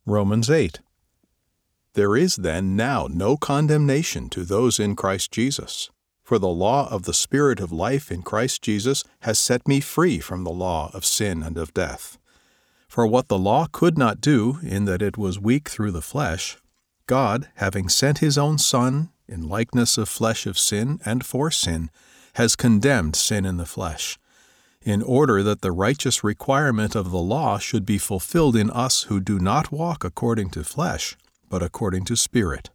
Romans 8. There is then now no condemnation to those in Christ Jesus. For the law of the Spirit of life in Christ Jesus has set me free from the law of sin and of death. For what the law could not do, in that it was weak through the flesh, God, having sent his own Son, in likeness of flesh of sin and for sin, has condemned sin in the flesh, in order that the righteous requirement of the law should be fulfilled in us who do not walk according to flesh, but according to Spirit.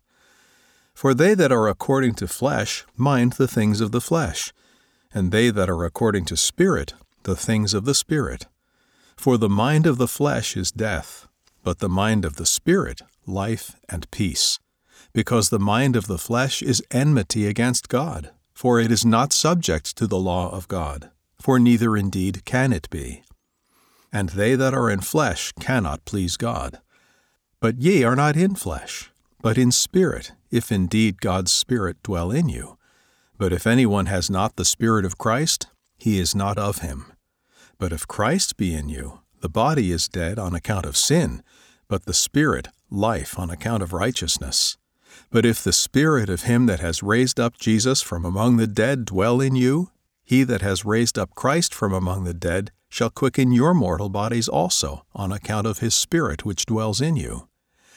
For they that are according to flesh mind the things of the flesh, and they that are according to Spirit the things of the Spirit. For the mind of the flesh is death, but the mind of the Spirit life and peace. Because the mind of the flesh is enmity against God, for it is not subject to the law of God, for neither indeed can it be. And they that are in flesh cannot please God. But ye are not in flesh, but in spirit, if indeed God's Spirit dwell in you. But if anyone has not the Spirit of Christ, he is not of him. But if Christ be in you, the body is dead on account of sin, but the Spirit life on account of righteousness. But if the Spirit of him that has raised up Jesus from among the dead dwell in you, he that has raised up Christ from among the dead shall quicken your mortal bodies also, on account of his Spirit which dwells in you.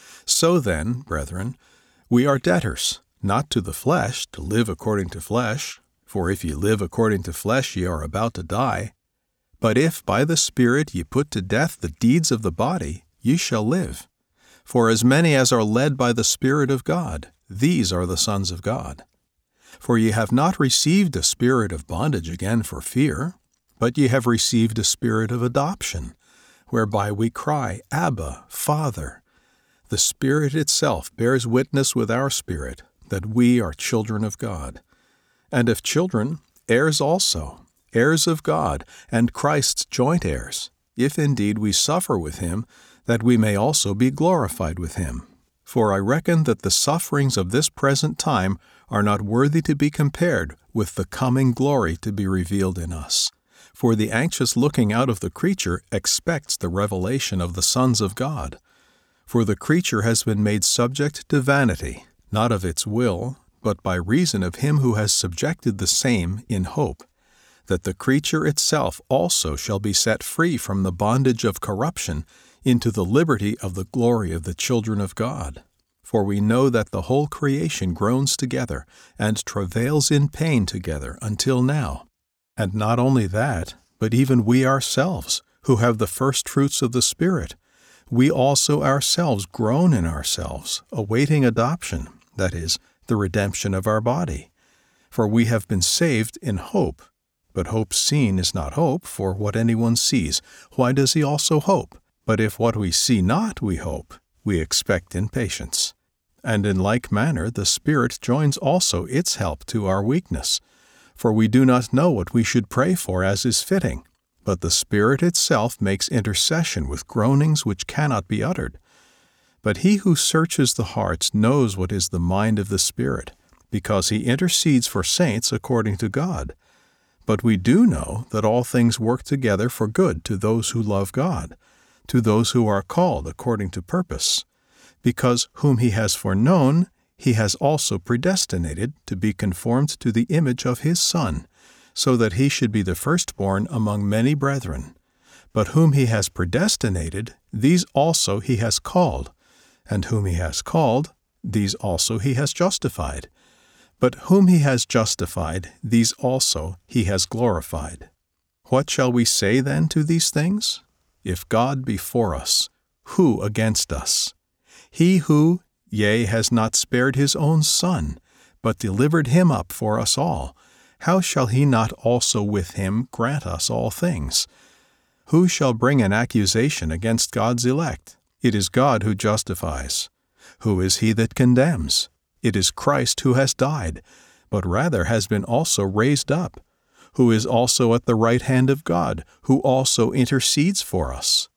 So then, brethren, we are debtors, not to the flesh, to live according to flesh, for if ye live according to flesh ye are about to die. But if by the Spirit ye put to death the deeds of the body, ye shall live. For as many as are led by the Spirit of God, these are the sons of God. For ye have not received a spirit of bondage again for fear, but ye have received a spirit of adoption, whereby we cry, Abba, Father. The Spirit itself bears witness with our spirit that we are children of God. And if children, heirs also, heirs of God, and Christ's joint heirs, if indeed we suffer with him, that we may also be glorified with him. For I reckon that the sufferings of this present time are not worthy to be compared with the coming glory to be revealed in us. For the anxious looking out of the creature expects the revelation of the sons of God. For the creature has been made subject to vanity, not of its will, but by reason of him who has subjected the same in hope, that the creature itself also shall be set free from the bondage of corruption into the liberty of the glory of the children of God. For we know that the whole creation groans together and travails in pain together until now. And not only that, but even we ourselves, who have the first fruits of the Spirit, we also ourselves groan in ourselves, awaiting adoption, that is, the redemption of our body. For we have been saved in hope. But hope seen is not hope, for what anyone sees, why does he also hope? But if what we see not we hope, we expect in patience. And in like manner the Spirit joins also its help to our weakness. For we do not know what we should pray for as is fitting, but the Spirit itself makes intercession with groanings which cannot be uttered. But he who searches the hearts knows what is the mind of the Spirit, because he intercedes for saints according to God. But we do know that all things work together for good to those who love God, to those who are called according to purpose. Because whom he has foreknown, he has also predestinated to be conformed to the image of his Son, so that he should be the firstborn among many brethren. But whom he has predestinated, these also he has called. And whom he has called, these also he has justified. But whom he has justified, these also he has glorified. What shall we say then to these things? If God be for us, who against us? He who, yea, has not spared his own Son, but delivered him up for us all, how shall he not also with him grant us all things? Who shall bring an accusation against God's elect? It is God who justifies. Who is he that condemns? It is Christ who has died, but rather has been also raised up, who is also at the right hand of God, who also intercedes for us.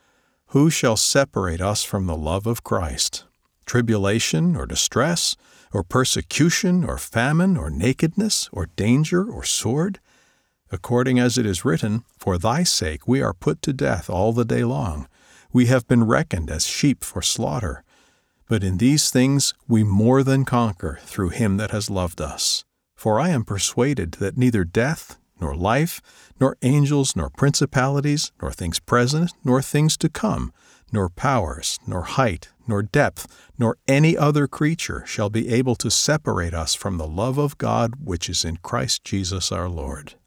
Who shall separate us from the love of Christ? Tribulation or distress, or persecution, or famine, or nakedness, or danger, or sword? According as it is written, For thy sake we are put to death all the day long. we have been reckoned as sheep for slaughter. But in these things we more than conquer through him that has loved us. For I am persuaded that neither death, nor life, nor angels, nor principalities, nor things present, nor things to come, nor powers, nor height, nor depth, nor any other creature shall be able to separate us from the love of God which is in Christ Jesus our Lord.